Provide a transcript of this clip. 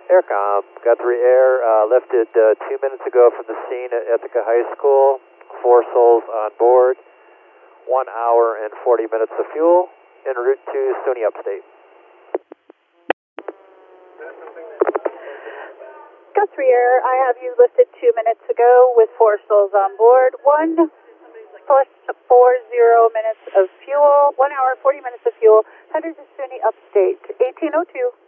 Aircom, Guthrie Air, lifted 2 minutes ago from the scene at Ithaca High School. 4 souls on board. 1 hour and 40 minutes of fuel. En route to SUNY Upstate. Guthrie Air, I have you lifted 2 minutes ago with 4 souls on board. 1 plus 40 minutes of fuel. 1 hour, 40 minutes of fuel. Headed to SUNY Upstate. 1802.